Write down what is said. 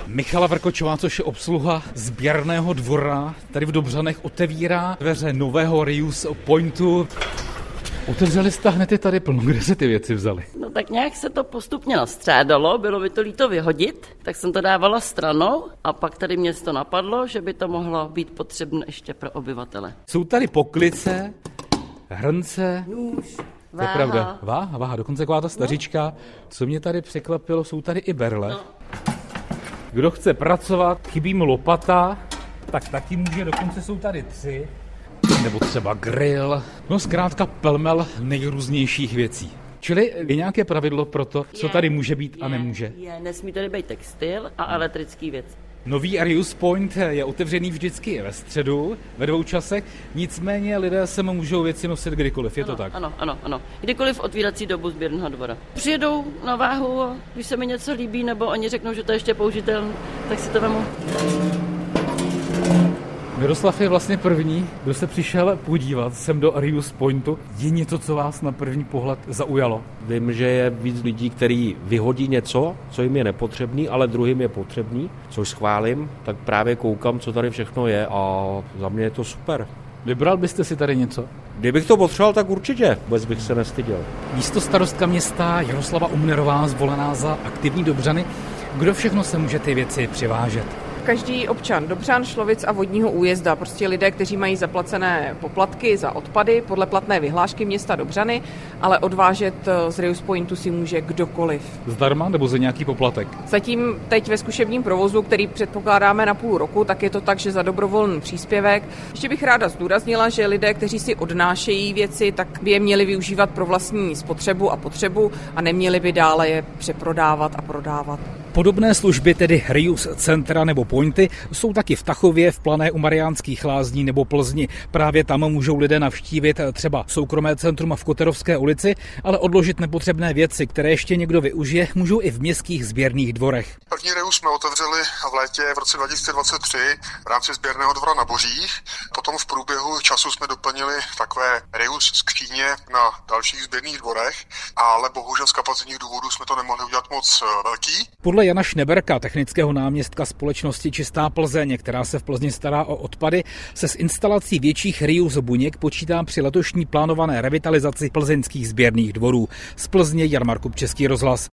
Michala Vrkočová, což je obsluha sběrného dvora, tady v Dobřanech otevírá dveře nového reuse pointu. Otevřeli jste hned je tady plno, kde se ty věci vzaly? No tak nějak se to postupně nastřádalo, bylo by to líto vyhodit, tak jsem to dávala stranou a pak tady mě to napadlo, že by to mohlo být potřebné ještě pro obyvatele. Jsou tady poklice, hrnce, Nůž, to je pravda. Váha, dokonce taková ta stařička. Co mě tady překvapilo, jsou tady i berle. No. Kdo chce pracovat, chybí mu lopata, tak taky může, dokonce jsou tady 3. Nebo třeba grill. No zkrátka pelmel nejrůznějších věcí. Čili je nějaké pravidlo pro to, co tady může být a nemůže? Nesmí tady být textil a elektrický věc. Nový reuse point je otevřený vždycky ve středu, ve 2 časech, nicméně lidé se můžou věci nosit kdykoliv, je to tak? Ano. Kdykoliv otvírací dobu sběrného dvora. Přijedou na váhu a když se mi něco líbí, nebo oni řeknou, že to je ještě použitelné, tak si to vemu. Miroslav je vlastně první, kdo se přišel podívat sem do reuse pointu. Je něco, co vás na první pohled zaujalo? Vím, že je víc lidí, kteří vyhodí něco, co jim je nepotřebný, ale druhým je potřebný, což schválím, tak právě koukám, co tady všechno je a za mě je to super. Vybral byste si tady něco? Kdybych to potřeboval, tak určitě, vůbec bych se nestyděl. Místostarostka města Jaroslava Umnerová, zvolená za aktivní Dobřany. Kdo všechno se může ty věci přivážet? Každý občan Dobřan, Šlovic a Vodního Újezda, prostě lidé, kteří mají zaplacené poplatky za odpady podle platné vyhlášky města Dobřany, ale odvážet z reuse pointu si může kdokoliv. Zdarma nebo za nějaký poplatek? Zatím teď ve zkušebním provozu, který předpokládáme na půl roku, tak je to tak, že za dobrovolný příspěvek. Ještě bych ráda zdůraznila, že lidé, kteří si odnášejí věci, tak by je měli využívat pro vlastní spotřebu a potřebu a neměli by dále je přeprodávat a prodávat. Podobné služby, tedy reuse centra nebo pointy, jsou taky v Tachově, v Plané u Mariánských Lázní nebo Plzni. Právě tam můžou lidé navštívit třeba soukromé centrum v Koterovské ulici, ale odložit nepotřebné věci, které ještě někdo využije, můžou i v městských sběrných dvorech. První reuse jsme otevřeli v létě v roce 2023 v rámci sběrného dvora na Bořích. Potom v průběhu času jsme doplnili takové reuse skříně na dalších sběrných dvorech, ale bohužel z kapacitních důvodů jsme to nemohli udělat moc velký. Podle Jana Šneberka, technického náměstka společnosti Čistá Plzeň, která se v Plzni stará o odpady, se s instalací větších reuse buněk počítá při letošní plánované revitalizaci plzeňských sběrných dvorů. Z Plzně Jan Markup, Český rozhlas.